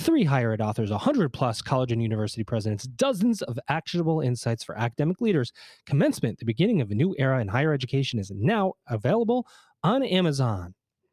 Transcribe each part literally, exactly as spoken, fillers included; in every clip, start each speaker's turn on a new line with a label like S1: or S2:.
S1: three higher ed authors, one hundred plus college and university presidents, dozens of actionable insights for academic leaders. Commencement, the beginning of a new era in higher education, is now available on Amazon.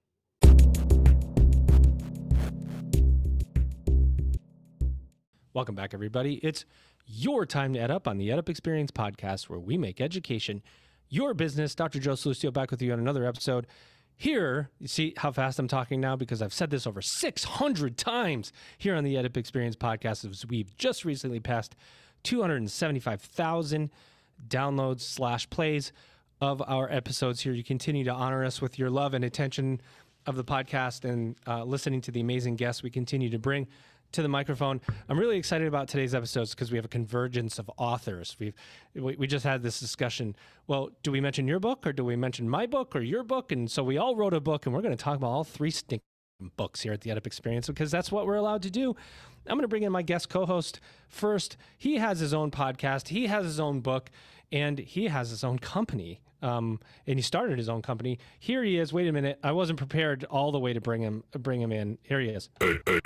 S1: Welcome back, everybody. It's your time to Ed Up on the Ed Up Experience podcast, where we make education your business. Doctor Joe Sallustio back with you on another episode. Here, you see how fast I'm talking now, because I've said this over six hundred times here on the Ed Up Experience podcast, as we've just recently passed two hundred seventy-five thousand downloads slash plays of our episodes here. You continue to honor us with your love and attention of the podcast and uh, listening to the amazing guests we continue to bring to the microphone. I'm really excited about today's episodes because we have a convergence of authors. We've we, we just had this discussion. Well, do we mention your book, or do we mention my book or your book? And so we all wrote a book, and we're going to talk about all three stinking books here at the Ed Up Experience, because that's what we're allowed to do. I'm going to bring in my guest co-host first. He has his own podcast, he has his own book, and he has his own company. Um, and he started his own company. Here he is. Wait a minute. I wasn't prepared all the way to bring him bring him in. Here he is.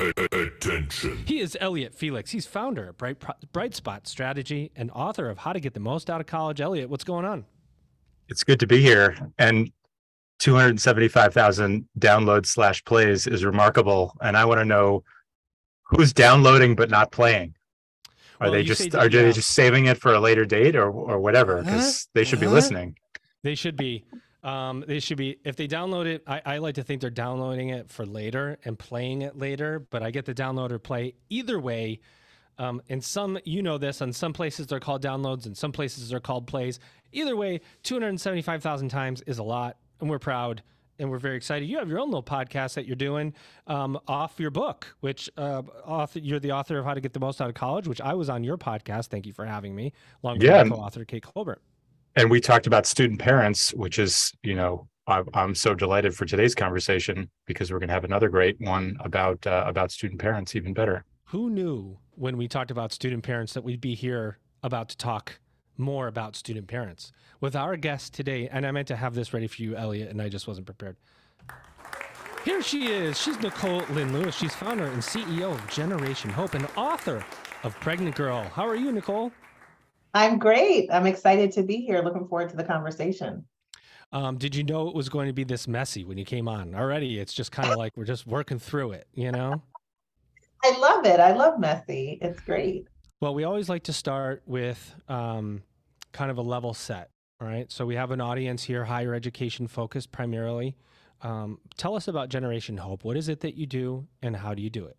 S2: Attention.
S1: He is Elliot Felix. He's founder of Bright, Bright Spot Strategy and author of How to Get the Most Out of College. Elliot, what's going on?
S3: It's good to be here. And two hundred seventy-five thousand downloads slash plays is remarkable. And I want to know who's downloading but not playing. Are well, they just are they just saving it for a later date, or or whatever? Because they should be listening.
S1: They should be. Um, they should be. If they download it, I, I like to think they're downloading it for later and playing it later. But I get the download or play either way. Um, and some, you know this, on some places they're called downloads, and some places they're called plays. Either way, two hundred seventy-five thousand times is a lot, and we're proud and we're very excited. You have your own little podcast that you're doing um, off your book, which uh, author, you're the author of How to Get the Most Out of College, which I was on your podcast. Thank you for having me, along with
S3: yeah.
S1: my co-author Kate Colbert.
S3: And we talked about student parents, which is, you know, I, I'm so delighted for today's conversation, because we're going to have another great one about uh, about student parents, even better.
S1: Who knew when we talked about student parents that we'd be here about to talk more about student parents with our guest today? And I meant to have this ready for you, Elliot, and I just wasn't prepared. Here she is. She's Nicole Lynn Lewis. She's founder and C E O of Generation Hope and author of Pregnant Girl. How are you, Nicole?
S4: I'm great. I'm excited to be here. Looking forward to the conversation.
S1: Um, did you know it was going to be this messy when you came on? Already, it's just kind of like we're just working through it, you know?
S4: I love it. I love messy. It's great.
S1: Well, we always like to start with um, kind of a level set, all right? So we have an audience here, higher education focused primarily. Um, tell us about Generation Hope. What is it that you do, and how do you do it?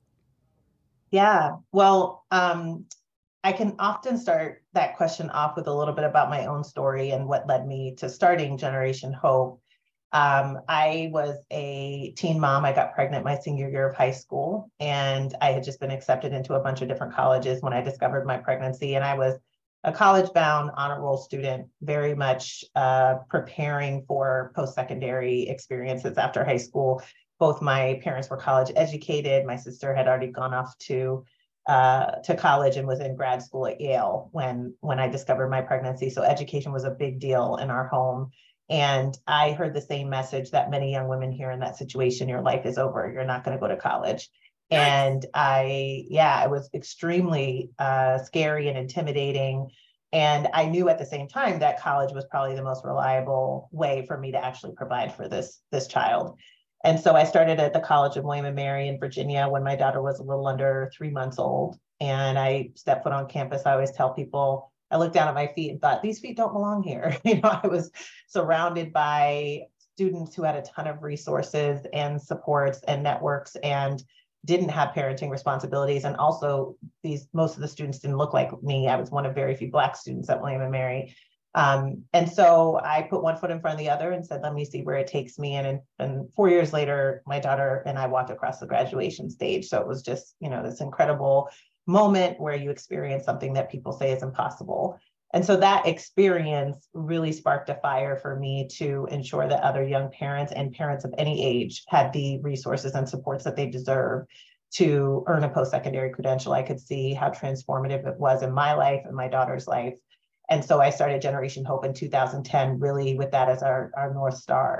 S4: Yeah, well, um, I can often start that question off with a little bit about my own story and what led me to starting Generation Hope. Um, I was a teen mom. I got pregnant my senior year of high school, and I had just been accepted into a bunch of different colleges when I discovered my pregnancy. And I was a college-bound honor roll student, very much uh, preparing for post-secondary experiences after high school. Both my parents were college educated. My sister had already gone off to uh, to college and was in grad school at Yale when, when I discovered my pregnancy. So education was a big deal in our home. And I heard the same message that many young women hear in that situation: your life is over. You're not going to go to college. And I, yeah, it was extremely uh, scary and intimidating. And I knew at the same time that college was probably the most reliable way for me to actually provide for this, this child. And so I started at the College of William and Mary in Virginia when my daughter was a little under three months old. And I stepped foot on campus. I always tell people, I looked down at my feet and thought, these feet don't belong here. You know, I was surrounded by students who had a ton of resources and supports and networks, and didn't have parenting responsibilities. And also, these most of the students didn't look like me. I was one of very few Black students at William and Mary. Um, and so I put one foot in front of the other and said, let me see where it takes me. And, and, and four years later, my daughter and I walked across the graduation stage. So it was just, you know, this incredible moment where you experience something that people say is impossible. And so that experience really sparked a fire for me to ensure that other young parents and parents of any age had the resources and supports that they deserve to earn a post-secondary credential. I could see how transformative it was in my life and my daughter's life. And so I started Generation Hope in two thousand ten, really with that as our, our North Star.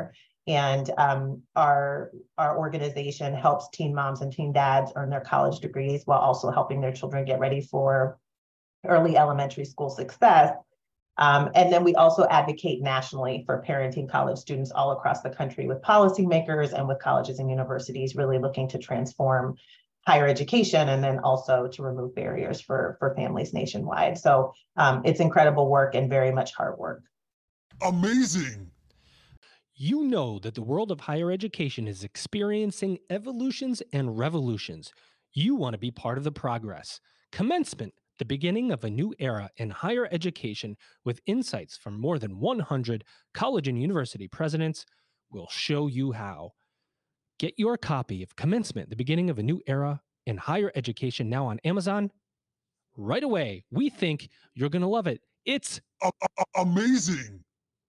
S4: And um, our, our organization helps teen moms and teen dads earn their college degrees while also helping their children get ready for early elementary school success. Um, and then we also advocate nationally for parenting college students all across the country with policymakers and with colleges and universities really looking to transform higher education and then also to remove barriers for, for families nationwide. So um, it's incredible work and very much hard work.
S2: Amazing.
S1: You know that the world of higher education is experiencing evolutions and revolutions. You want to be part of the progress. Commencement, the beginning of a new era in higher education with insights from more than one hundred college and university presidents, will show you how. Get your copy of Commencement, the beginning of a new era in higher education now on Amazon right away. We think you're going to love it. It's
S2: A- a- amazing.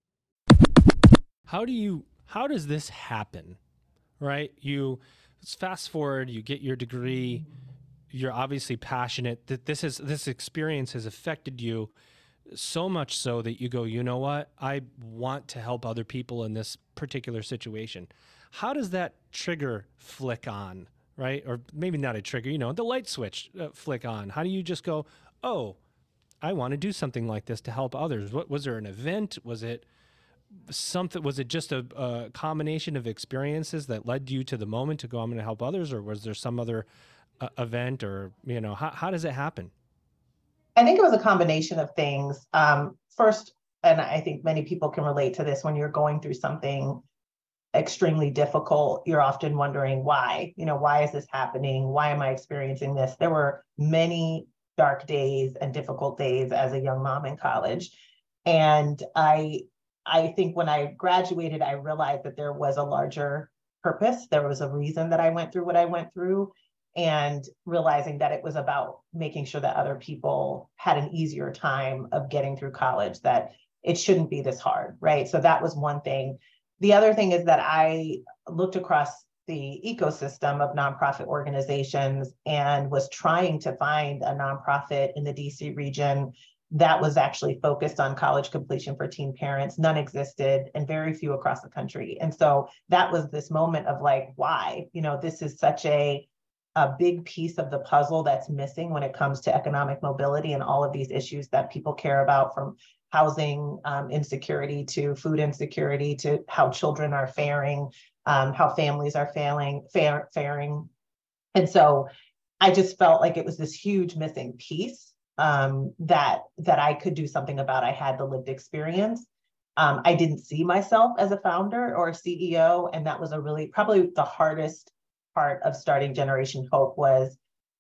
S1: how do you how does this happen, right? You let's fast forward, you get your degree, you're obviously passionate that this is this experience has affected you so much so that you go, you know what, I want to help other people in this particular situation. How does that trigger flick on, right? Or maybe not a trigger, you know, the light switch uh, flick on. How do you just go, oh, I want to do something like this to help others? What was there an event? Was it something, was it just a, a combination of experiences that led you to the moment to go, I'm going to help others? Or was there some other uh, event or, you know, how, how does it happen?
S4: I think it was a combination of things. Um, first, and I think many people can relate to this, when you're going through something extremely difficult, you're often wondering why, you know, why is this happening? Why am I experiencing this? There were many dark days and difficult days as a young mom in college. And I, I think when I graduated, I realized that there was a larger purpose. There was a reason that I went through what I went through, and realizing that it was about making sure that other people had an easier time of getting through college, that it shouldn't be this hard, right? So that was one thing. The other thing is that I looked across the ecosystem of nonprofit organizations and was trying to find a nonprofit in the D C region that was actually focused on college completion for teen parents. None existed, and very few across the country. And so that was this moment of like, why? You know, this is such a, a big piece of the puzzle that's missing when it comes to economic mobility and all of these issues that people care about, from housing um, insecurity to food insecurity to how children are faring, um, how families are failing, fare, faring. And so I just felt like it was this huge missing piece um, that, that I could do something about. I had the lived experience. Um, I didn't see myself as a founder or a C E O. And that was a really, probably the hardest part of starting Generation Hope, was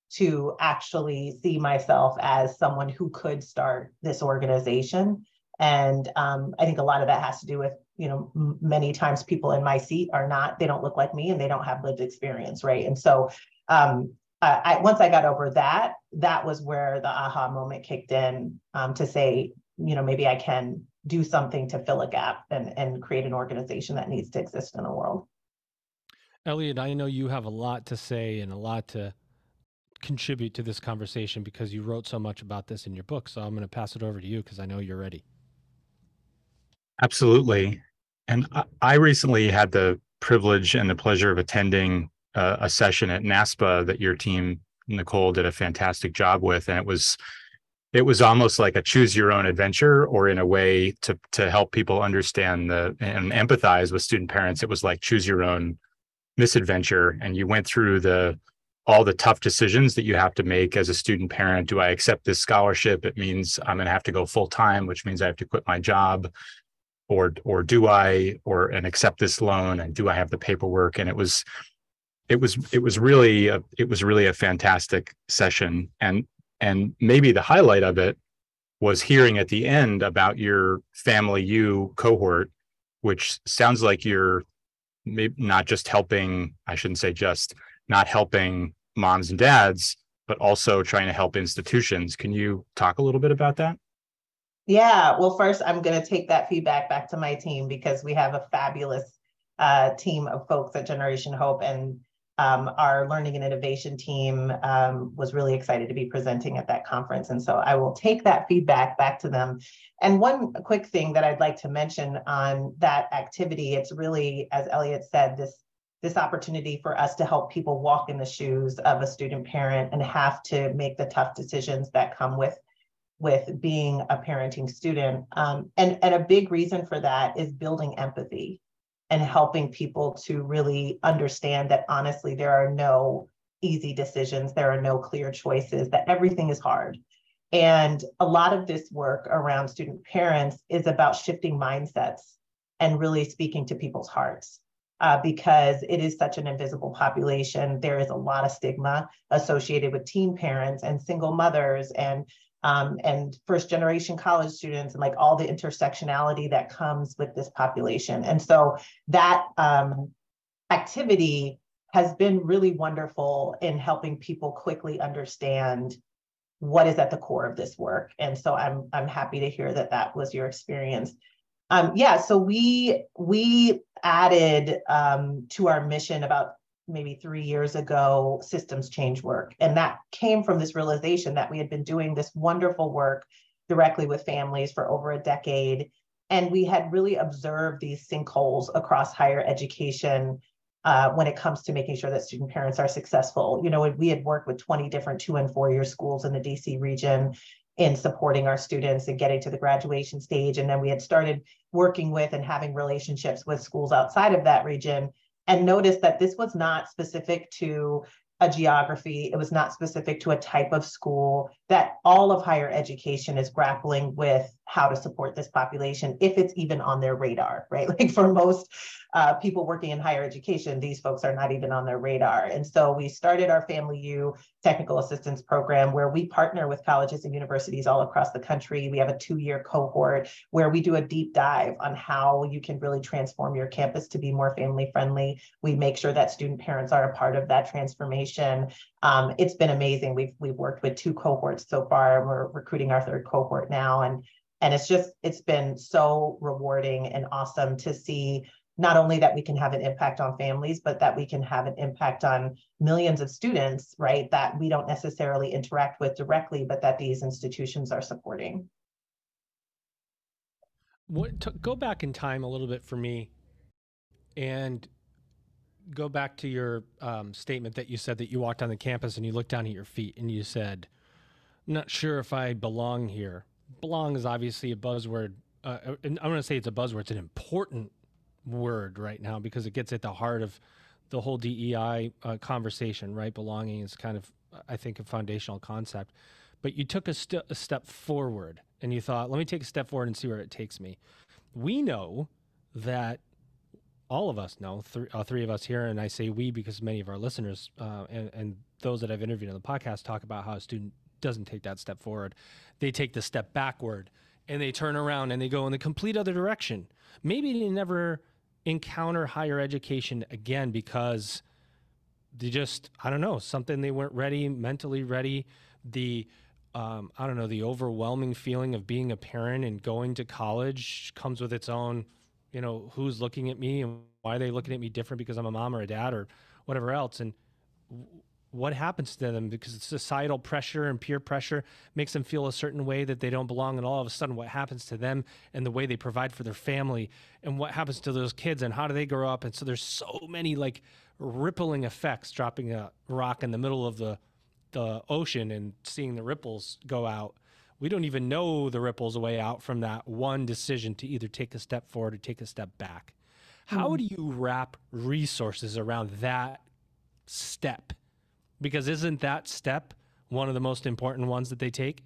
S4: to actually see myself as someone who could start this organization. And um, I think a lot of that has to do with, you know, m- many times people in my seat are not, they don't look like me and they don't have lived experience, right? And so um, I, I, once I got over that, that was where the aha moment kicked in, um, to say, you know, maybe I can do something to fill a gap and, and create an organization that needs to exist in the world.
S1: Elliot, I know you have a lot to say and a lot to contribute to this conversation because you wrote so much about this in your book. So I'm going to pass it over to you because I know you're ready.
S3: Absolutely. And I, I recently had the privilege and the pleasure of attending uh, a session at NASPA that your team, Nicole, did a fantastic job with. And it was it was almost like a choose your own adventure, or in a way to to help people understand the and empathize with student parents. It was like choose your own misadventure. And you went through the all the tough decisions that you have to make as a student parent. Do I accept this scholarship? It means I'm going to have to go full time, which means I have to quit my job. Or, or do I, or and accept this loan, and do I have the paperwork? And it was, it was, it was really, a, it was really a fantastic session. And, and maybe the highlight of it was hearing at the end about your Family U cohort, which sounds like you're maybe not just helping, I shouldn't say just, not helping moms and dads, but also trying to help institutions. Can you talk a little bit about that?
S4: Yeah, well, first, I'm going to take that feedback back to my team, because we have a fabulous uh, team of folks at Generation Hope. And Um, our learning and innovation team um, was really excited to be presenting at that conference. And so I will take that feedback back to them. And one quick thing that I'd like to mention on that activity, it's really, as Elliot said, this, this opportunity for us to help people walk in the shoes of a student parent and have to make the tough decisions that come with, with being a parenting student. Um, and, and a big reason for that is building empathy and helping people to really understand that honestly, there are no easy decisions, there are no clear choices, that everything is hard. And a lot of this work around student parents is about shifting mindsets and really speaking to people's hearts. Uh, because it is such an invisible population. There is a lot of stigma associated with teen parents and single mothers and Um, and first generation college students and like all the intersectionality that comes with this population. And so that um, activity has been really wonderful in helping people quickly understand what is at the core of this work. And so I'm, I'm happy to hear that that was your experience. Um, yeah, so we, we added um, to our mission about maybe three years ago, systems change work. And that came from this realization that we had been doing this wonderful work directly with families for over a decade. And we had really observed these sinkholes across higher education uh, when it comes to making sure that student parents are successful. You know, we had worked with twenty different two and four year schools in the D C region in supporting our students and getting to the graduation stage. And then we had started working with and having relationships with schools outside of that region, and noticed that this was not specific to a geography, it was not specific to a type of school, that all of higher education is grappling with how to support this population, if it's even on their radar, right? Like for most uh, people working in higher education, these folks are not even on their radar. And so we started our Family U technical assistance program where we partner with colleges and universities all across the country. We have a two-year cohort where we do a deep dive on how you can really transform your campus to be more family friendly. We make sure that student parents are a part of that transformation. Um, it's been amazing. We've, we've worked with two cohorts so far. We're recruiting our third cohort now. And And it's just, it's been so rewarding and awesome to see not only that we can have an impact on families, but that we can have an impact on millions of students, right? That we don't necessarily interact with directly, but that these institutions are supporting.
S1: What, to go back in time a little bit for me and go back to your um, statement that you said that you walked on the campus and you looked down at your feet and you said, I'm not sure if I belong here. Belong is obviously a buzzword. Uh, and I'm going to say it's a buzzword. It's an important word right now because it gets at the heart of the whole D E I uh, conversation, right? Belonging is kind of, I think, a foundational concept. But you took a, st- a step forward and you thought, let me take a step forward and see where it takes me. We know that all of us know, th- all three of us here, and I say we because many of our listeners uh, and, and those that I've interviewed on the podcast talk about how a student doesn't take that step forward. They take the step backward and they turn around and they go in the complete other direction. Maybe they never encounter higher education again because they just, I don't know, something they weren't ready, mentally ready. The, um, I don't know, the overwhelming feeling of being a parent and going to college comes with its own, you know, who's looking at me and why are they looking at me different because I'm a mom or a dad or whatever else. And what happens to them because societal pressure and peer pressure makes them feel a certain way that they don't belong, and all of a sudden what happens to them and the way they provide for their family and what happens to those kids and how do they grow up. And so there's so many like rippling effects, dropping a rock in the middle of the the ocean and seeing the ripples go out. We don't even know the ripples way out from that one decision to either take a step forward or take a step back. How do you wrap resources around that step? Because isn't that step one of the most important ones that they take?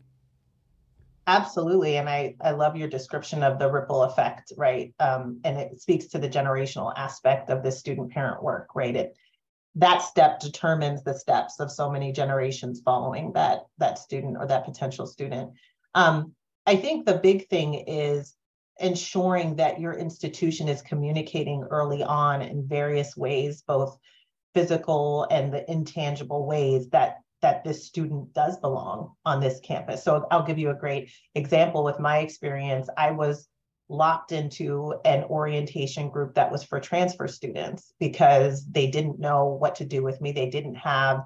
S4: Absolutely. And I, I love your description of the ripple effect, right? Um, and it speaks to the generational aspect of this student parent work, right? It, that step determines the steps of so many generations following that, that student or that potential student. Um, I think the big thing is ensuring that your institution is communicating early on in various ways, both physical and the intangible ways that that this student does belong on this campus. So I'll give you a great example with my experience. I was locked into an orientation group that was for transfer students because they didn't know what to do with me. They didn't have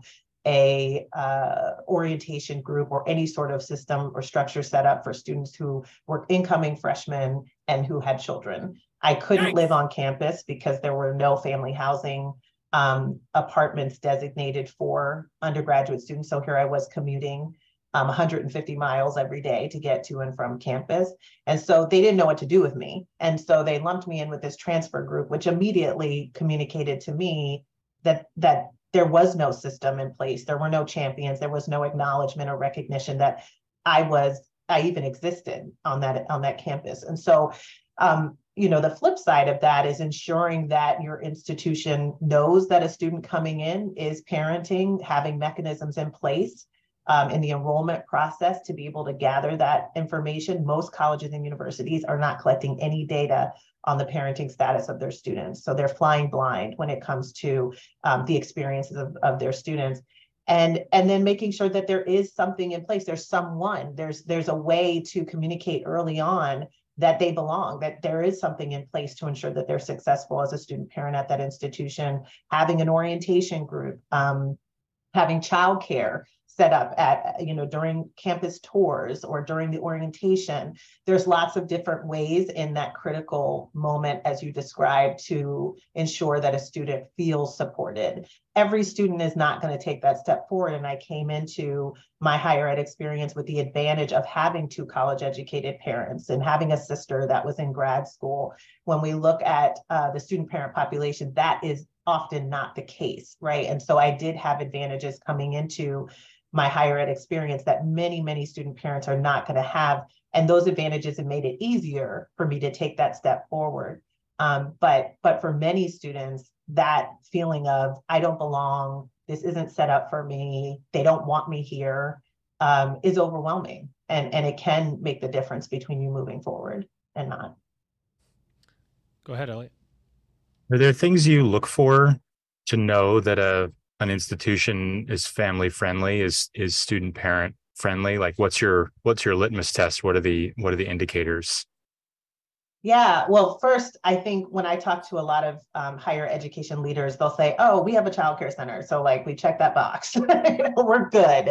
S4: a uh, orientation group or any sort of system or structure set up for students who were incoming freshmen and who had children. I couldn't
S1: Nice.
S4: live on campus because there were no family housing um, apartments designated for undergraduate students. So here I was commuting um, one hundred fifty miles every day to get to and from campus. And so they didn't know what to do with me. And so they lumped me in with this transfer group, which immediately communicated to me that, that there was no system in place. There were no champions. There was no acknowledgement or recognition that I was, I even existed on that, on that campus. And so, um, you know, the flip side of that is ensuring that your institution knows that a student coming in is parenting, having mechanisms in place um, in the enrollment process to be able to gather that information. Most colleges and universities are not collecting any data on the parenting status of their students. So they're flying blind when it comes to um, the experiences of, of their students. And, and then making sure that there is something in place. There's someone, there's, there's a way to communicate early on that they belong, that there is something in place to ensure that they're successful as a student parent at that institution, having an orientation group, um, having childcare set up at, you know, during campus tours or during the orientation. There's lots of different ways in that critical moment, as you described, to ensure that a student feels supported. Every student is not going to take that step forward. And I came into my higher ed experience with the advantage of having two college educated parents and having a sister that was in grad school. When we look at uh, the student parent population, that is often not the case, right? And so I did have advantages coming into my higher ed experience that many, many student parents are not going to have. And those advantages have made it easier for me to take that step forward. Um, but, but for many students, that feeling of, I don't belong, this isn't set up for me, they don't want me here, um, is overwhelming. And, and it can make the difference between you moving forward and not.
S1: Go ahead, Elliot.
S3: Are there things you look for to know that a an institution is family friendly, is is student parent friendly? Like, what's your what's your litmus test? What are the what are the indicators?
S4: Yeah, well, first, I think when I talk to a lot of um, higher education leaders, they'll say, oh, we have a childcare center. So like we check that box, we're good.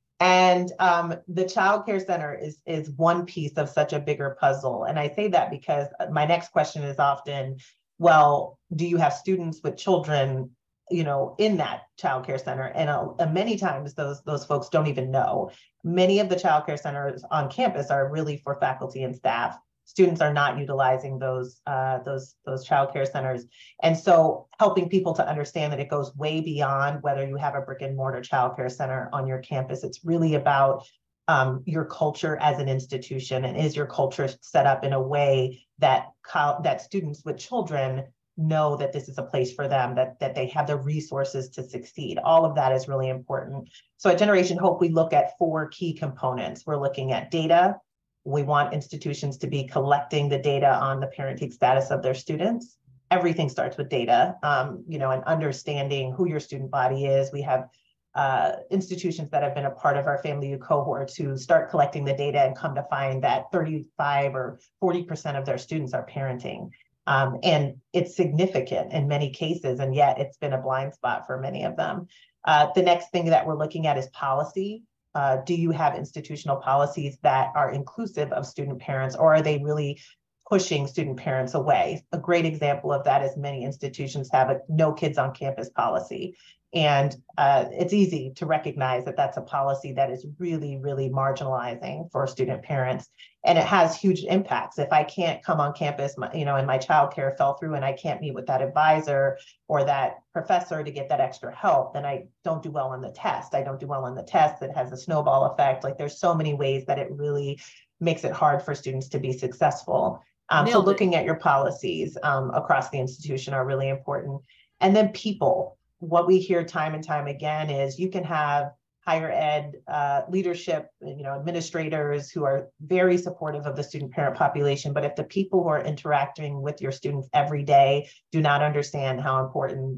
S4: And um, the childcare center is, is one piece of such a bigger puzzle. And I say that because my next question is often, well, do you have students with children, you know, in that childcare center? And uh, many times those, those folks don't even know. Many of the childcare centers on campus are really for faculty and staff. Students are not utilizing those, uh, those, those childcare centers. And so helping people to understand that it goes way beyond whether you have a brick and mortar childcare center on your campus. It's really about um, your culture as an institution, and is your culture set up in a way that, that students with children know that this is a place for them, that, that they have the resources to succeed. All of that is really important. So at Generation Hope, we look at four key components. We're looking at data. We want institutions to be collecting the data on the parenting status of their students. Everything starts with data, um, you know, and understanding who your student body is. We have uh, institutions that have been a part of our Family U cohorts who start collecting the data and come to find that thirty-five or forty percent of their students are parenting. Um, and it's significant in many cases, and yet it's been a blind spot for many of them. Uh, the next thing that we're looking at is policy. Uh, do you have institutional policies that are inclusive of student parents, or are they really pushing student parents away? A great example of that is many institutions have a no kids on campus policy. And uh, it's easy to recognize that that's a policy that is really, really marginalizing for student parents. And it has huge impacts. If I can't come on campus, my, you know, and my childcare fell through and I can't meet with that advisor or that professor to get that extra help, then I don't do well on the test. I don't do well on the test. It has a snowball effect. Like there's so many ways that it really makes it hard for students to be successful. Um, so looking at your policies um, across the institution are really important. And then people. What we hear time and time again is you can have higher ed uh, leadership, you know, administrators who are very supportive of the student parent population, but if the people who are interacting with your students every day do not understand how important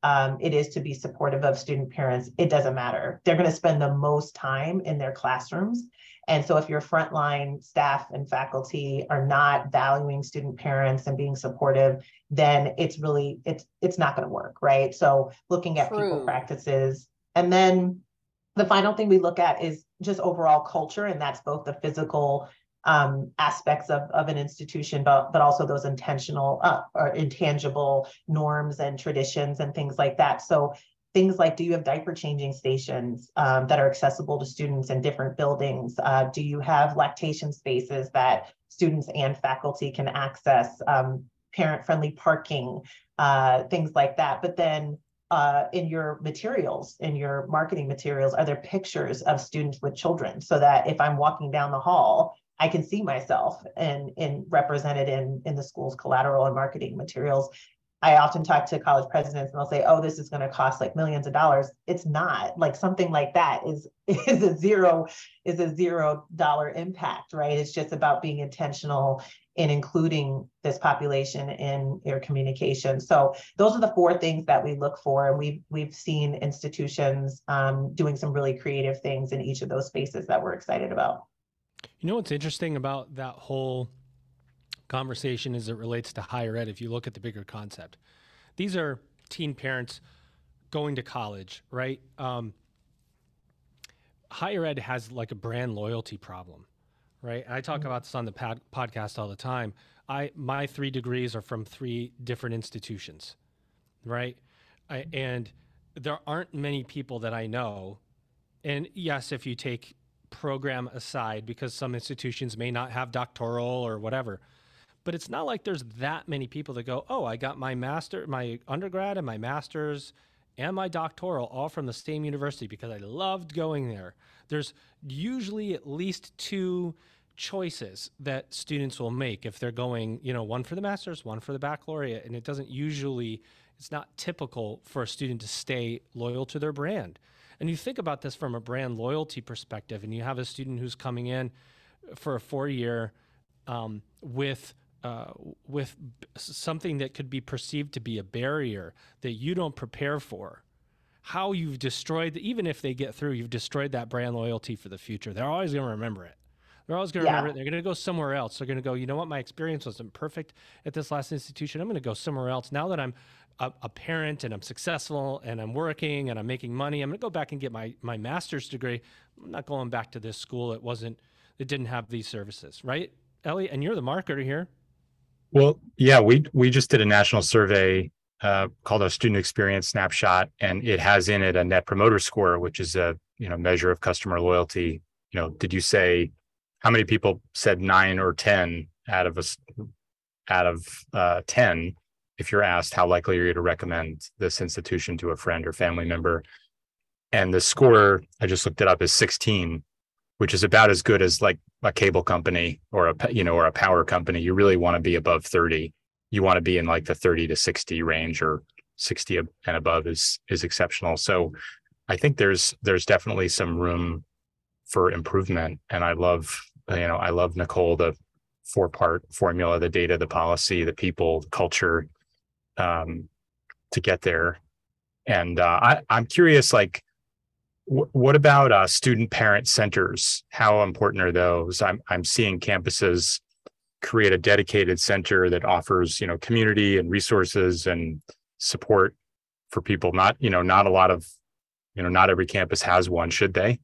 S4: um, it is to be supportive of student parents, it doesn't matter. They're going to spend the most time in their classrooms. And so if your frontline staff and faculty are not valuing student parents and being supportive, then it's really, it's it's not going to work, right? So looking at
S5: True.
S4: people practices. And then the final thing we look at is just overall culture, and that's both the physical um, aspects of, of an institution, but, but also those intentional uh, or intangible norms and traditions and things like that. So things like, do you have diaper changing stations um, that are accessible to students in different buildings? Uh, do you have lactation spaces that students and faculty can access? Um, parent-friendly parking, uh, things like that. But then uh, in your materials, in your marketing materials, are there pictures of students with children so that if I'm walking down the hall, I can see myself and, and represented in, in the school's collateral and marketing materials. I often talk to college presidents and they'll say, oh, this is going to cost like millions of dollars. It's not. Like something like that is, is a zero, is a zero dollar impact, right? It's just about being intentional in including this population in your communication. So those are the four things that we look for. And we've, we've seen institutions um, doing some really creative things in each of those spaces that we're excited about.
S1: You know what's interesting about that whole conversation as it relates to higher ed, if you look at the bigger concept, these are teen parents going to college, right? Um, higher ed has like a brand loyalty problem, right? And I talk mm-hmm. about this on the pod- podcast all the time. I my three degrees are from three different institutions, right? I, and there aren't many people that I know. And yes, if you take program aside, because some institutions may not have doctoral or whatever, but it's not like there's that many people that go, oh, I got my master, my undergrad and my master's and my doctoral all from the same university because I loved going there. There's usually at least two choices that students will make if they're going, you know, one for the master's, one for the baccalaureate. And it doesn't usually, it's not typical for a student to stay loyal to their brand. And you think about this from a brand loyalty perspective, and you have a student who's coming in for a four-year um, with uh, with something that could be perceived to be a barrier that you don't prepare for. How you've destroyed, even if they get through, you've destroyed that brand loyalty for the future. They're always going to remember it. They're always going to
S4: Yeah.
S1: remember it. They're going to go somewhere else. They're going to go, you know what, my experience wasn't perfect at this last institution. I'm going to go somewhere else. Now that I'm a, a parent and I'm successful and I'm working and I'm making money, I'm going to go back and get my, my master's degree. I'm not going back to this school. It wasn't, it didn't have these services, right, Ellie? And you're the marketer here.
S3: Well, yeah, we we just did a national survey uh, called a Student Experience Snapshot, and it has in it a Net Promoter Score, which is a you know measure of customer loyalty. You know, did you say how many people said nine or ten out of us out of uh, ten? If you're asked how likely are you to recommend this institution to a friend or family member, and the score I just looked it up is sixteen, which is about as good as like a cable company or a you know or a power company. You really want to be above thirty. You want to be in like the thirty to sixty range, or sixty and above is is exceptional. So I think there's there's definitely some room for improvement. And I love you know I love Nicole, the four part formula: the data, the policy, the people, the culture, um, to get there. And uh, I I'm curious, like, what about uh, student parent centers? How important are those? I'm I'm seeing campuses create a dedicated center that offers, you know, community and resources and support for people. Not, you know, not a lot of, you know, not every campus has one. Should they?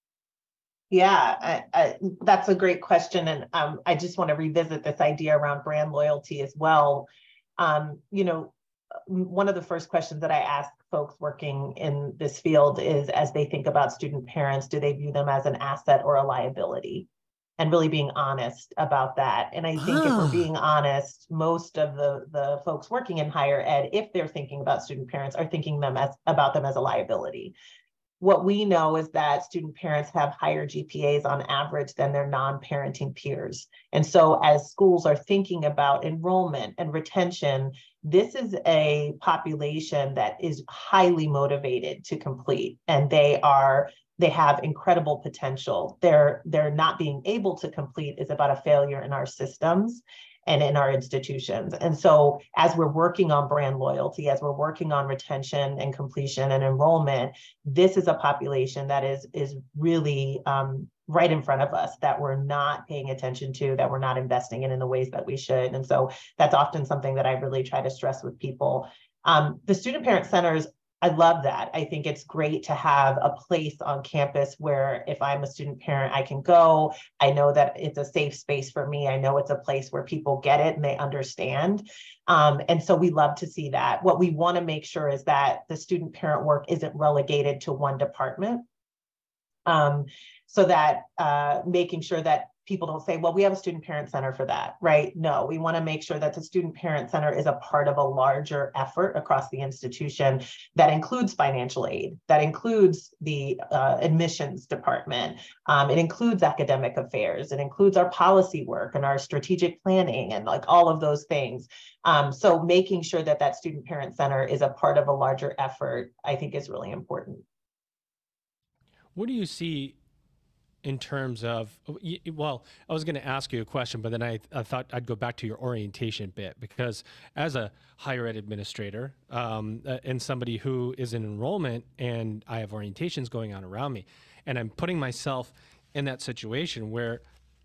S4: Yeah, I, I, that's a great question. And um, I just want to revisit this idea around brand loyalty as well. Um, you know, one of the first questions that I ask folks working in this field is, as they think about student parents, do they view them as an asset or a liability? And really being honest about that. And I think ah. if we're being honest, most of the, the folks working in higher ed, if they're thinking about student parents, are thinking them as about them as a liability. What we know is that student parents have higher G P As on average than their non-parenting peers. And so as schools are thinking about enrollment and retention, this is a population that is highly motivated to complete, and they are they have incredible potential. They're, they're not being able to complete is about a failure in our systems. and in our institutions. And so as we're working on brand loyalty, as we're working on retention and completion and enrollment, this is a population that is, is really um, right in front of us that we're not paying attention to, that we're not investing in in the ways that we should. And so that's often something that I really try to stress with people. Um, the student parent centers, I love that. I think it's great to have a place on campus where if I'm a student parent, I can go. I know that it's a safe space for me. I know it's a place where people get it and they understand. Um, and so we love to see that. What we want to make sure is that the student parent work isn't relegated to one department. Um, so that uh, making sure that people don't say, well, we have a student parent center for that, right? No, we want to make sure that the student parent center is a part of a larger effort across the institution that includes financial aid, that includes the uh, admissions department. Um, it includes academic affairs. It includes our policy work and our strategic planning and like all of those things. Um, so making sure that that student parent center is a part of a larger effort, I think is really important.
S1: What do you see in terms of, well, I was going to ask you a question, but then I, I thought I'd go back to your orientation bit, because as a higher ed administrator um, uh, and somebody who is in enrollment and I have orientations going on around me, and I'm putting myself in that situation where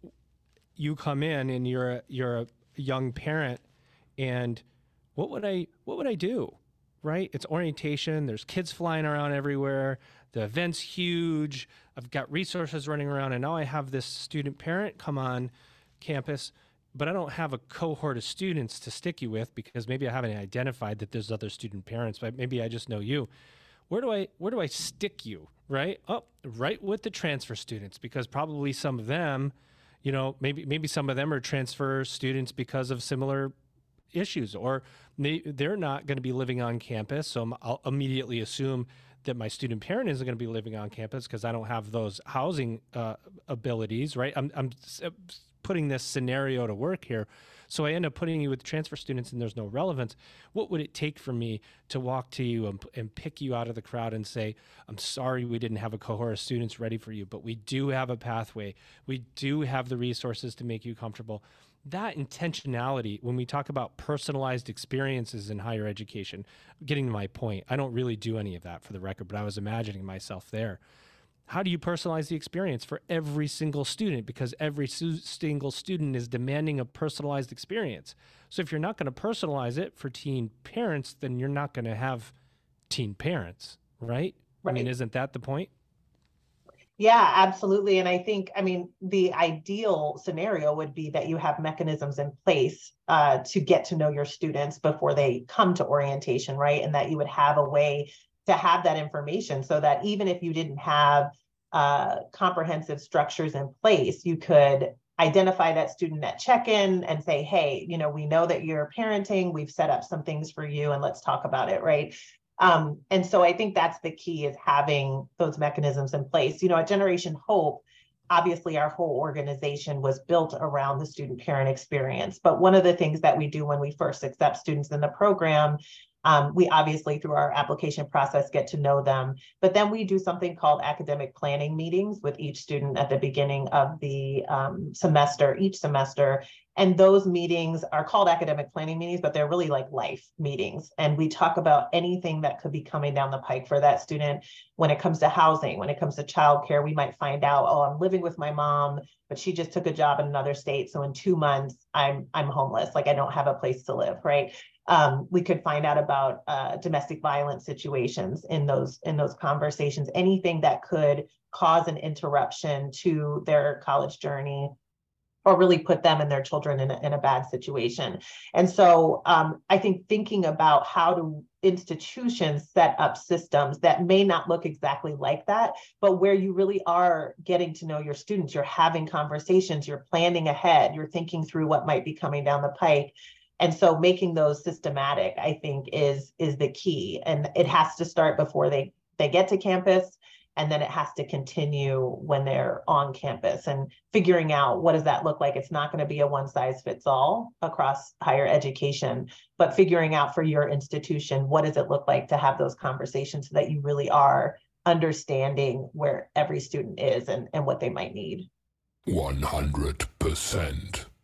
S1: you come in and you're a, you're a young parent, and what would I, what would I do? Right? It's orientation. There's kids flying around everywhere. The event's huge. I've got resources running around, and now I have this student parent come on campus, but I don't have a cohort of students to stick you with because maybe I haven't identified that there's other student parents, but maybe I just know you. Where do I, where do I stick you? Right? Oh, right with the transfer students, because probably some of them, you know, maybe, maybe some of them are transfer students because of similar issues, or they, they're not going to be living on campus. So I'll immediately assume that my student parent isn't going to be living on campus because I don't have those housing uh, abilities, right? I'm, I'm putting this scenario to work here. So I end up putting you with transfer students and there's no relevance. What would it take for me to walk to you and, and pick you out of the crowd and say, I'm sorry we didn't have a cohort of students ready for you, but we do have a pathway. We do have the resources to make you comfortable. That intentionality, when we talk about personalized experiences in higher education, getting to my point, I don't really do any of that for the record, but I was imagining myself there. How do you personalize the experience for every single student? Because every su- single student is demanding a personalized experience. So if you're not going to personalize it for teen parents, then you're not going to have teen parents, right? right? I mean, isn't that the point?
S4: Yeah, absolutely. And I think, I mean, the ideal scenario would be that you have mechanisms in place uh, to get to know your students before they come to orientation, right? And that you would have a way to have that information so that even if you didn't have uh, comprehensive structures in place, you could identify that student at check-in and say, hey, you know, we know that you're parenting, we've set up some things for you and let's talk about it, right? Um, and so I think that's the key, is having those mechanisms in place. You know, at Generation Hope, obviously our whole organization was built around the student parent experience. But one of the things that we do when we first accept students in the program, um, we obviously through our application process get to know them, but then we do something called academic planning meetings with each student at the beginning of the um, semester, each semester. And those meetings are called academic planning meetings, but they're really like life meetings. And we talk about anything that could be coming down the pike for that student. When it comes to housing, when it comes to childcare, we might find out, oh, I'm living with my mom, but she just took a job in another state. So in two months, I'm I'm homeless, like I don't have a place to live, right? Um, we could find out about uh, domestic violence situations in those in those conversations, anything that could cause an interruption to their college journey, or really put them and their children in a, in a bad situation. And so um, I think thinking about how do institutions set up systems that may not look exactly like that, but where you really are getting to know your students, you're having conversations, you're planning ahead, you're thinking through what might be coming down the pike. And so making those systematic, I think, is, is the key. And it has to start before they, they get to campus. And then it has to continue when they're on campus, and figuring out what does that look like. It's not going to be a one size fits all across higher education, but figuring out for your institution, what does it look like to have those conversations so that you really are understanding where every student is and, and what they might need.
S2: one hundred percent.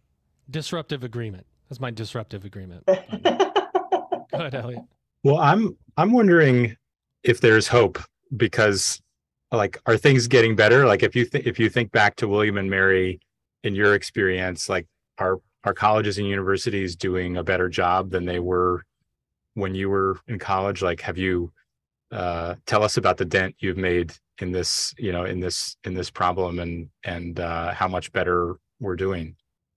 S1: Disruptive agreement. That's my disruptive agreement. Go ahead, Elliot.
S3: Well, I'm I'm wondering if there's hope, because like, are things getting better? Like, if you think if you think back to William and Mary, in your experience, like, are are colleges and universities doing a better job than they were when you were in college? Like, have you uh, tell us about the dent you've made in this, you know, in this in this problem, and and uh, how much better we're doing.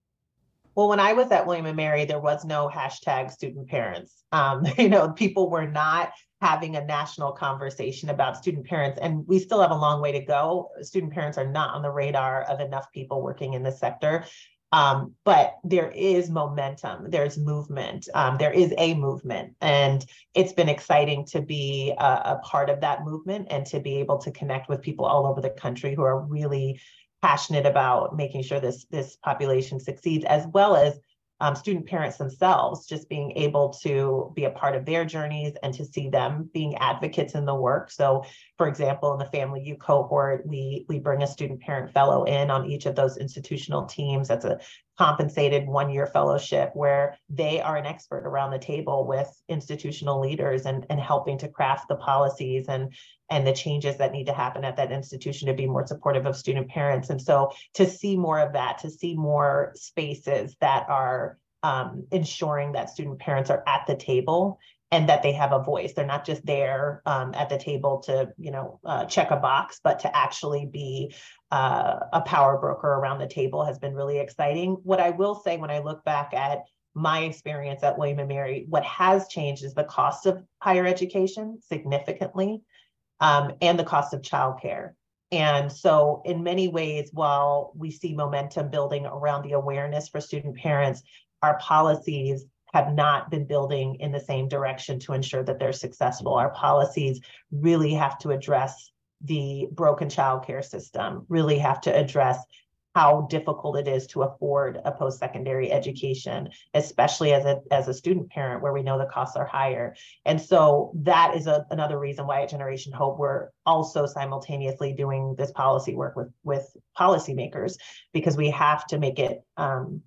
S4: Well, when I was at William and Mary, there was no hashtag student parents. Um, you know, people were not having a national conversation about student parents, and we still have a long way to go. Student parents are not on the radar of enough people working in this sector. Um, but there is momentum, there's movement, um, there is a movement, and it's been exciting to be a, a part of that movement and to be able to connect with people all over the country who are really passionate about making sure this, this population succeeds, as well as um, student parents themselves, just being able to be a part of their journeys and to see them being advocates in the work. So, for example, in the Family U cohort, we, we bring a student parent fellow in on each of those institutional teams. That's a compensated one-year fellowship where they are an expert around the table with institutional leaders and, and helping to craft the policies and, and the changes that need to happen at that institution to be more supportive of student parents. And so to see more of that, to see more spaces that are um, ensuring that student parents are at the table and that they have a voice. They're not just there um, at the table to, you know, uh, check a box, but to actually be uh, a power broker around the table has been really exciting. What I will say when I look back at my experience at William and Mary, what has changed is the cost of higher education significantly, um, and the cost of childcare. And so in many ways, while we see momentum building around the awareness for student parents, our policies have not been building in the same direction to ensure that they're successful. Our policies really have to address the broken childcare system, really have to address how difficult it is to afford a post-secondary education, especially as a, as a student parent where we know the costs are higher. And so that is a, another reason why at Generation Hope, we're also simultaneously doing this policy work with, with policymakers, because we have to make it um,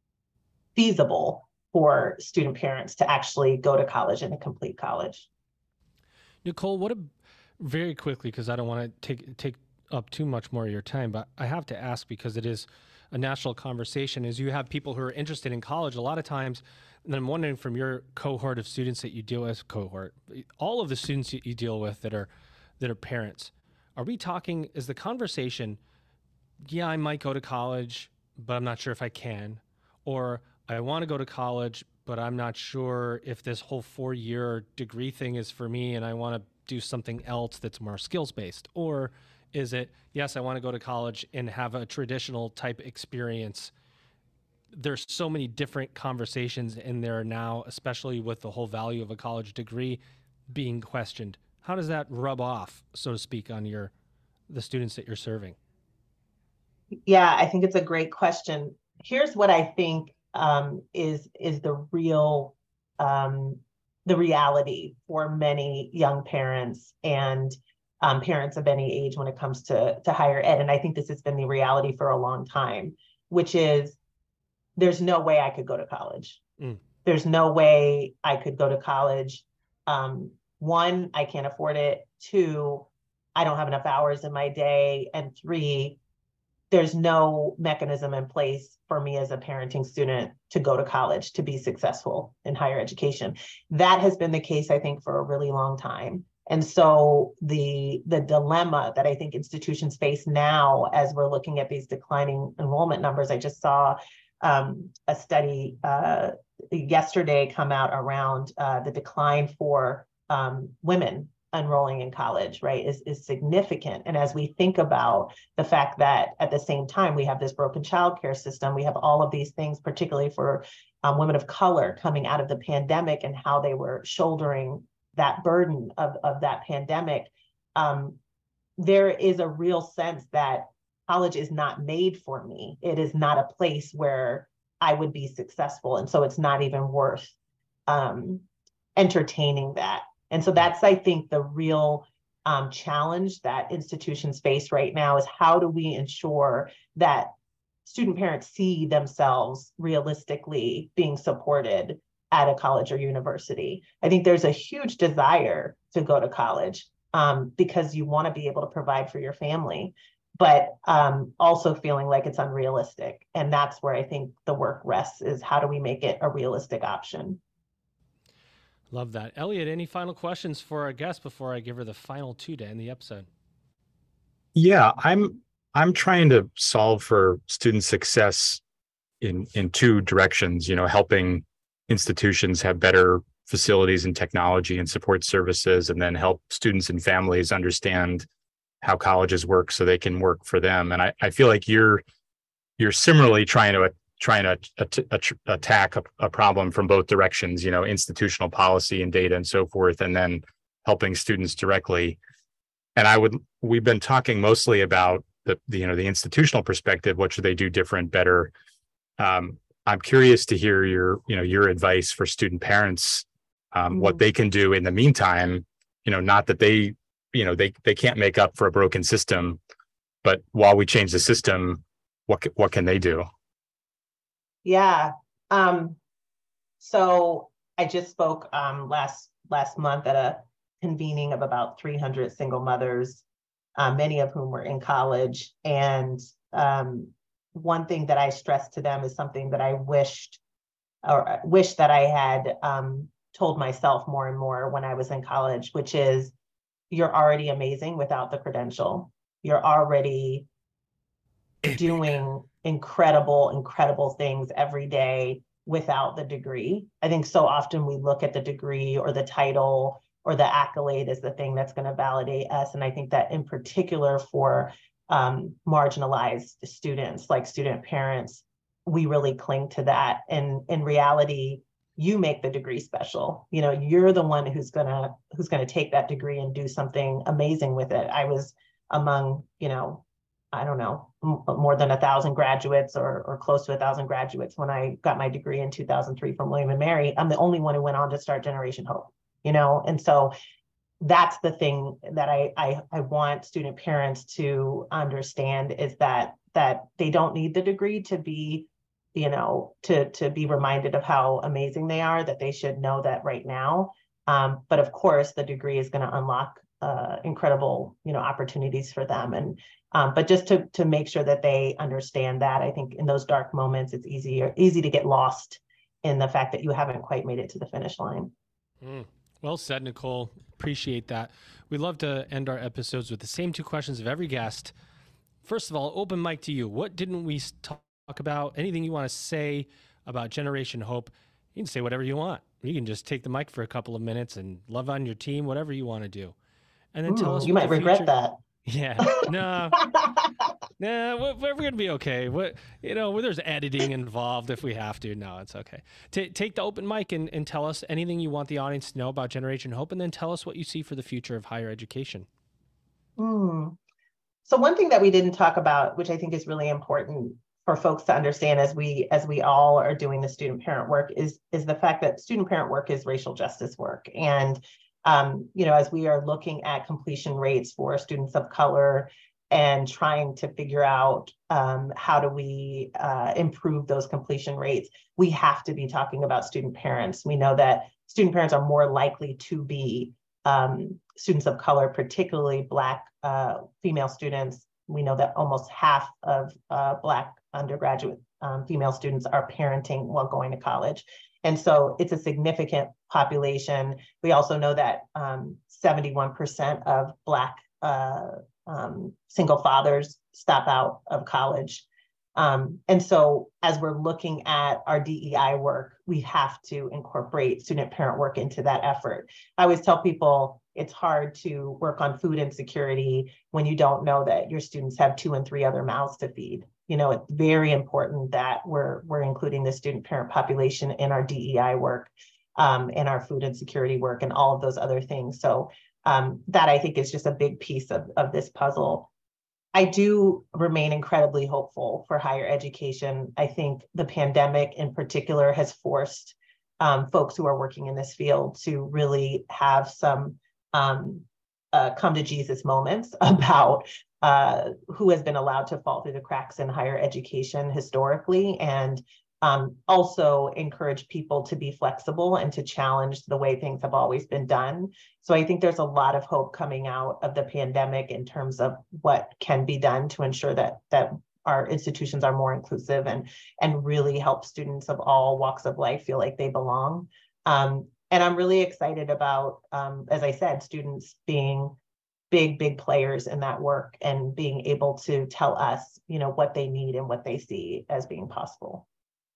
S4: feasible for student parents to actually go to college and to complete college.
S1: Nicole, what a, very quickly, because I don't want to take take up too much more of your time, but I have to ask, because it is a national conversation, is you have people who are interested in college a lot of times, and I'm wondering from your cohort of students that you deal with, cohort, all of the students that you deal with that are that are parents, are we talking, is the conversation, yeah, I might go to college, but I'm not sure if I can, or I want to go to college, but I'm not sure if this whole four-year degree thing is for me and I want to do something else that's more skills-based? Or is it, yes, I want to go to college and have a traditional type experience? There's so many different conversations in there now, especially with the whole value of a college degree being questioned. How does that rub off, so to speak, on your the students that you're serving?
S4: Yeah, I think it's a great question. Here's what I think um, is is the real um, the reality for many young parents and um, parents of any age when it comes to to higher ed. And I think this has been the reality for a long time, which is there's no way I could go to college. Mm. There's no way I could go to college. Um, one, I can't afford it. Two, I don't have enough hours in my day. And three, there's no mechanism in place for me as a parenting student to go to college to be successful in higher education. That has been the case, I think, for a really long time. And so the, the dilemma that I think institutions face now as we're looking at these declining enrollment numbers, I just saw um, a study uh, yesterday come out around uh, the decline for um, women enrolling in college, right, is, is significant. And as we think about the fact that at the same time, we have this broken childcare system, we have all of these things, particularly for um, women of color coming out of the pandemic and how they were shouldering that burden of, of that pandemic, um, there is a real sense that college is not made for me. It is not a place where I would be successful. And so it's not even worth um, entertaining that. And so that's, I think, the real um, challenge that institutions face right now is how do we ensure that student parents see themselves realistically being supported at a college or university. I think there's a huge desire to go to college um, because you want to be able to provide for your family, but um, also feeling like it's unrealistic. And that's where I think the work rests, is how do we make it a realistic option?
S1: Love that. Elliot, any final questions for our guest before I give her the final two to end the episode?
S3: Yeah, I'm I'm trying to solve for student success in in two directions, you know, helping institutions have better facilities and technology and support services, and then help students and families understand how colleges work so they can work for them. And I, I feel like you're you're similarly trying to trying to at, at, attack a, a problem from both directions, you know, institutional policy and data and so forth, and then helping students directly. And I would, we've been talking mostly about the, the you know, the institutional perspective. What should they do different, better? Um, I'm curious to hear your, you know, your advice for student parents, um, mm. what they can do in the meantime. You know, not that they, you know, they they can't make up for a broken system, but while we change the system, what what can they do?
S4: Yeah. Um, so I just spoke um, last last month at a convening of about three hundred single mothers, uh, many of whom were in college. And um, one thing that I stressed to them is something that I wished or wish that I had um, told myself more and more when I was in college, which is, you're already amazing without the credential. You're already doing incredible, incredible things every day without the degree. I think so often we look at the degree or the title or the accolade as the thing that's going to validate us. And I think that in particular for um, marginalized students, like student parents, we really cling to that. And in reality, you make the degree special. You know, you're the one who's gonna who's gonna take that degree and do something amazing with it. I was among, you know, I don't know, m- more than a thousand graduates or or close to a thousand graduates when I got my degree in two thousand three from William and Mary. I'm the only one who went on to start Generation Hope. You know, and so that's the thing that I, I I want student parents to understand, is that that they don't need the degree to be, you know, to to be reminded of how amazing they are, that they should know that right now. Um, but of course, the degree is going to unlock uh, incredible, you know, opportunities for them. And um, but just to to make sure that they understand that, I think in those dark moments, it's easier easy to get lost in the fact that you haven't quite made it to the finish line.
S1: Mm. Well said, Nicole. Appreciate that. We love to end our episodes with the same two questions of every guest. First of all, open mic to you. What didn't we talk about? Anything you want to say about Generation Hope? You can say whatever you want. You can just take the mic for a couple of minutes and love on your team, whatever you want to do. And then
S4: Ooh,
S1: tell us.
S4: You
S1: what
S4: might
S1: the
S4: regret
S1: future...
S4: that.
S1: Yeah. No. Nah, we're, we're going to be okay. What, you know, there's editing involved if we have to. No, it's okay. T- take the open mic and, and tell us anything you want the audience to know about Generation Hope, and then tell us what you see for the future of higher education.
S4: Mm. So one thing that we didn't talk about, which I think is really important for folks to understand as we as we all are doing the student parent work, is, is the fact that student parent work is racial justice work. And, um, you know, as we are looking at completion rates for students of color and trying to figure out um, how do we uh, improve those completion rates, we have to be talking about student parents. We know that student parents are more likely to be um, students of color, particularly Black uh, female students. We know that almost half of uh, Black undergraduate um, female students are parenting while going to college. And so it's a significant population. We also know that um, seventy-one percent of Black uh, um, single fathers stop out of college. Um, and so as we're looking at our D E I work, we have to incorporate student parent work into that effort. I always tell people it's hard to work on food insecurity when you don't know that your students have two and three other mouths to feed. You know, it's very important that we're we're including the student parent population in our D E I work, um, and our food insecurity work, and all of those other things. So um, that I think is just a big piece of, of this puzzle. I do remain incredibly hopeful for higher education. I think the pandemic in particular has forced um, folks who are working in this field to really have some um, uh, come to Jesus moments about uh, who has been allowed to fall through the cracks in higher education historically, and um, also encourage people to be flexible and to challenge the way things have always been done. So I think there's a lot of hope coming out of the pandemic in terms of what can be done to ensure that that our institutions are more inclusive and and really help students of all walks of life feel like they belong. Um, and I'm really excited about, um, as I said, students being big, big players in that work and being able to tell us, you know, what they need and what they see as being possible.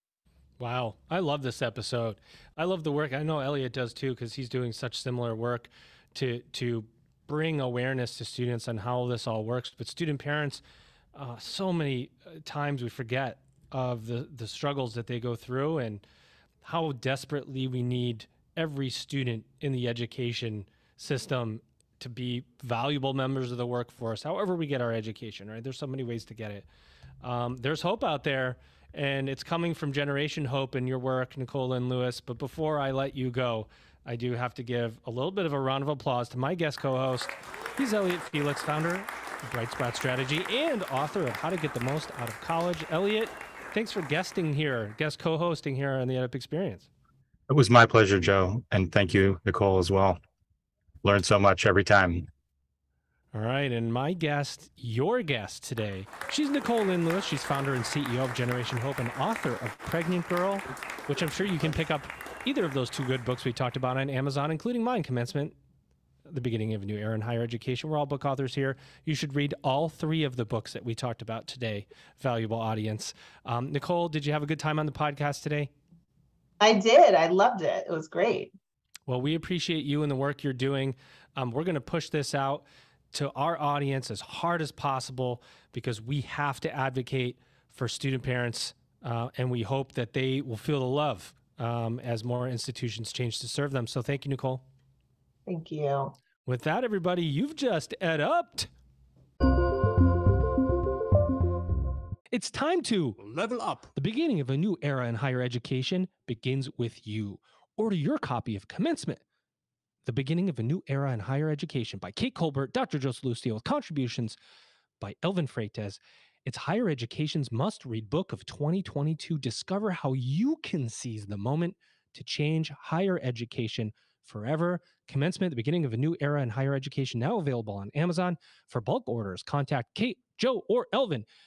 S1: Wow. I love this episode. I love the work. I know Elliot does too, because he's doing such similar work to, to bring awareness to students on how this all works. But student parents, uh, so many times we forget of the, the struggles that they go through and how desperately we need every student in the education system to be valuable members of the workforce, however we get our education, right? There's so many ways to get it. Um, there's hope out there, and it's coming from Generation Hope in your work, Nicole Lynn Lewis. But before I let you go, I do have to give a little bit of a round of applause to my guest co-host. He's Elliot Felix, founder of Bright Spot Strategy and author of How to Get the Most Out of College. Elliot, thanks for guesting here, guest co-hosting here on the EdUp Experience.
S3: It was my pleasure, Joe. And thank you, Nicole, as well. Learn so much every time.
S1: All right. And my guest, your guest today, she's Nicole Lynn Lewis. She's founder and C E O of Generation Hope and author of Pregnant Girl, which I'm sure you can pick up either of those two good books we talked about on Amazon, including mine, Commencement, The Beginning of a New Era in Higher Education. We're all book authors here. You should read all three of the books that we talked about today, valuable audience. Um, Nicole, did you have a good time on the podcast today?
S4: I did. I loved it. It was great.
S1: Well, we appreciate you and the work you're doing. Um, we're going to push this out to our audience as hard as possible because we have to advocate for student parents, uh, and we hope that they will feel the love um, as more institutions change to serve them. So thank you, Nicole.
S4: Thank you.
S1: With that, everybody, you've just ed-upped. It's time to
S5: level up.
S1: The beginning of a new era in higher education begins with you. Order your copy of Commencement, The Beginning of a New Era in Higher Education by Kate Colbert, Doctor Joe Sallustio, with contributions by Elvin Freitas. It's higher education's must-read book of twenty twenty-two. Discover how you can seize the moment to change higher education forever. Commencement, The Beginning of a New Era in Higher Education, now available on Amazon. For bulk orders, contact Kate, Joe, or Elvin